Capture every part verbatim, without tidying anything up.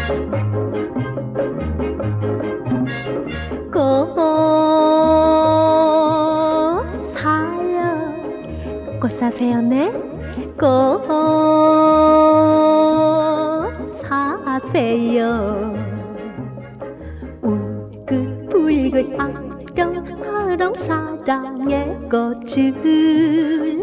꽃 사요. 꽃 사세요. 네. 꽃 사세요. 울긋불긋 아령아령 사랑의 꽃을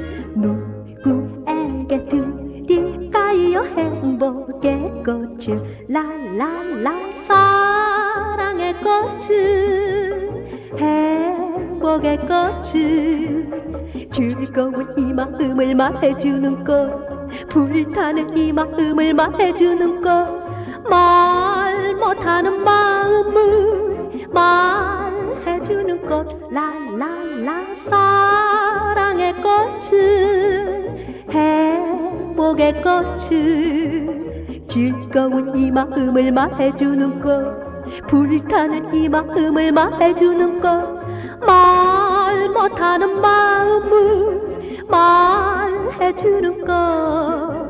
누구에게 드릴까요? 행복의 꽃을. 랄랄라 사랑의 꽃을, 행복의 꽃을, 즐거운 이 마음을 말해주는 꽃, 불타는 이 마음을 말해주는 꽃, 말 못하는 마음을 말해주는 꽃. 랄랄라 사랑의 꽃을, 행복의 꽃을, 즐거운 이 마음을 말해주는 꽃, 불타는 이 마음을 말해주는 것, 말 못하는 마음을 말해주는 것.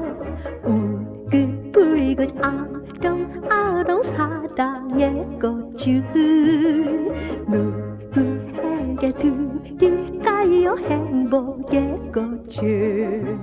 울긋불긋 아롱아롱 사랑의 꽃을 누구에게 드릴까요? 행복의 꽃을.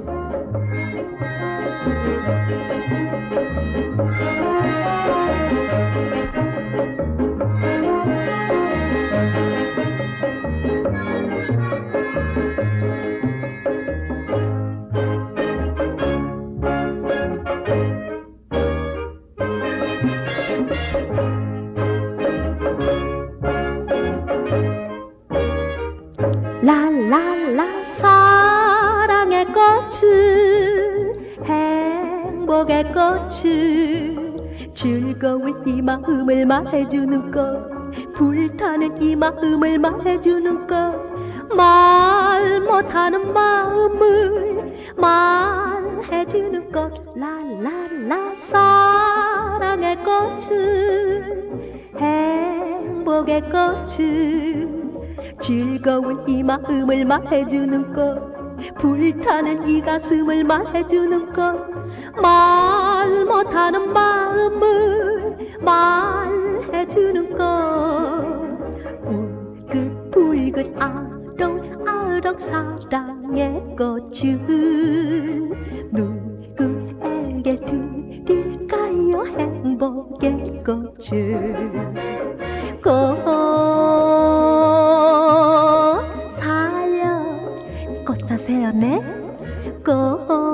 랄랄라 사랑의 꽃을, 행복의 꽃을, 즐거운 이 마음을 말해주는 것, 불타는 이 마음을 말해주는 것, 말 못하는 마음을 말해주는 것. 랄랄라 사랑의 꽃을, 행복의 꽃을, 즐거운 이 마음을 말해주는 것, 불타는 이 가슴을 말해주는 것, 말 못하는 마음을 말해주는 것. 울긋불긋 아롱아롱 사랑의 꽃을 누구에게 드릴까요? 행복의 꽃을. 꽃 사요. 꽃 사세요. 네. 꽃